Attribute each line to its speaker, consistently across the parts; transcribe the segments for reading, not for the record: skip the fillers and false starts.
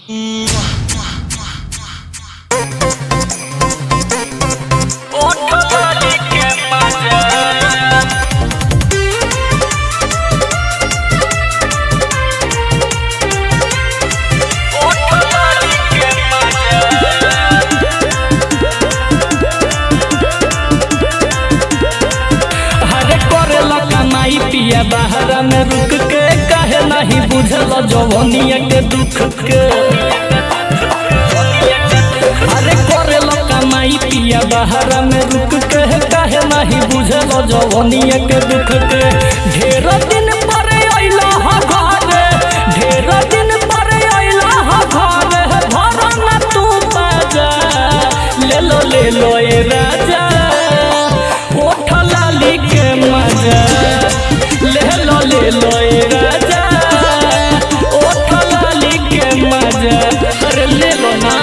Speaker 1: पिया बहरा में रुक के काहे नहीं बुझल जवनिया के दुख के। अरे करेल कमाई पिया बहरा में रुक के काहे नहीं बुझल जवनिया के दुख के। ढेर दिन पर अइला ह घरे, ढेर दिन पर अइला ह घरे, भरा न तू बाजा ले लो ए राजा ओठ लाली के मजा ले लो ए राजा ओठ लाली के मजा। अरे ले लो ना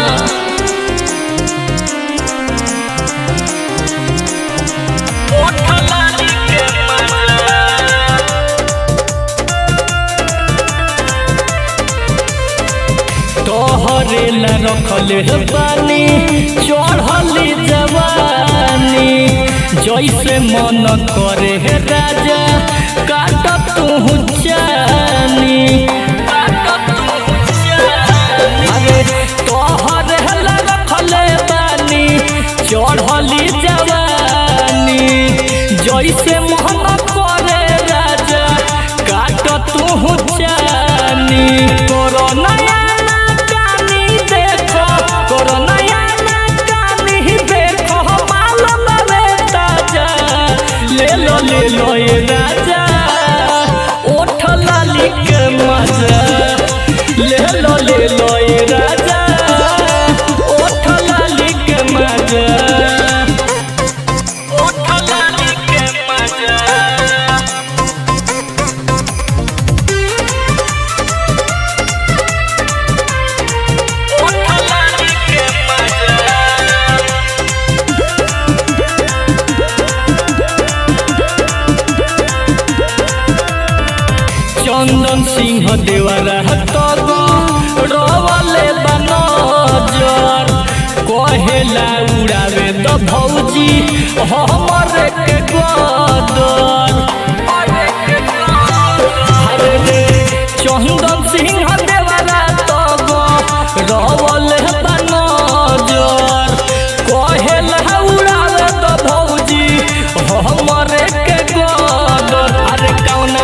Speaker 1: ओठ लाली के मजा। तोहरे ला रखले पानी चढ़ली जवानी, जैसे मन करे हे राजा काट तू जानी। अरे तोहरे ला रखले पानी चढ़ली जवानी, जैसे मन करे राजा काट तू जानी। कोरोना ले लो ए राजा ओठ लाली के मजा। ले लो ए राजा ओठ लाली के मजा। ओठ लाली के मजा। ओठ लाली के मजा। चंदन सिंह देवरा तगो रवले बनजर, कहेला उड़ावे तो भौजी हमर के गदर। अरे रे चंदन सिंह देवरा तगो रवले बनजर, कहेला उड़ावे तो भौजी हमर के गदर। अरे कौना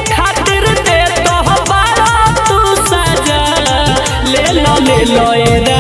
Speaker 1: ले लो ए